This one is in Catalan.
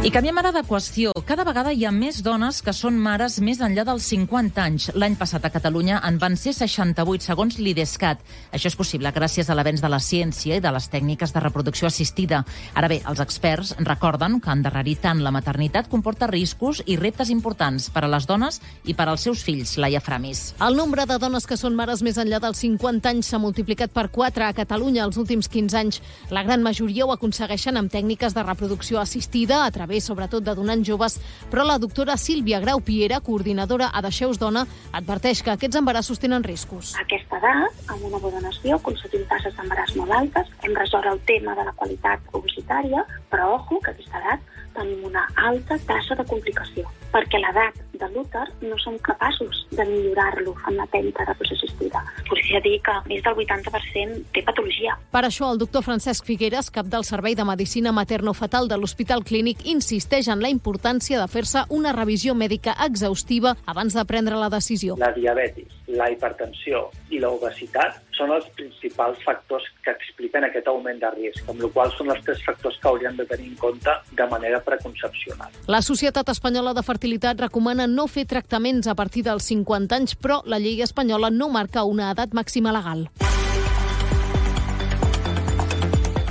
I canviem ara de qüestió. Cada vegada hi ha més dones que són mares més enllà dels 50 anys. L'any passat a Catalunya en van ser 68, segons l'IDESCAT. Això és possible gràcies a l'avenç de la ciència i de les tècniques de reproducció assistida. Ara bé, els experts recorden que endarrerir tant la maternitat comporta riscos i reptes importants per a les dones i per als seus fills. Laia Framis. El nombre de dones que són mares més enllà dels 50 anys s'ha multiplicat per 4 a Catalunya els últims 15 anys. La gran majoria ho aconsegueixen amb tècniques de reproducció assistida, a través sobretot de donants joves, però la doctora Sílvia Grau Piera, coordinadora a Deixeu-vos Dona, adverteix que aquests embarassos tenen riscos. A aquesta edat, amb una bona nació, aconseguim tasses d'embaràs molt altes, hem resolt el tema de la qualitat ovocitària, però ojo, que a aquesta edat tenim una alta tassa de complicació, perquè l'edat de l'úter no som capaços de millorar-lo amb la tècnica de reproducció assistida. Podria dir que més del 80% té patologia. Per això, el doctor Francesc Figueres, cap del Servei de Medicina Materno-Fetal de l'Hospital Clínic, insisteix en la importància de fer-se una revisió mèdica exhaustiva abans de prendre la decisió. La diabetis, la hipertensió i l'obesitat són els principals factors que expliquen aquest augment de risc, amb la qual són els 3 factors que hauríem de tenir en compte de manera preconcepcional. La Societat Espanyola de Fertilitat recomana no fer tractaments a partir dels 50 anys, però la llei espanyola no marca una edat màxima legal.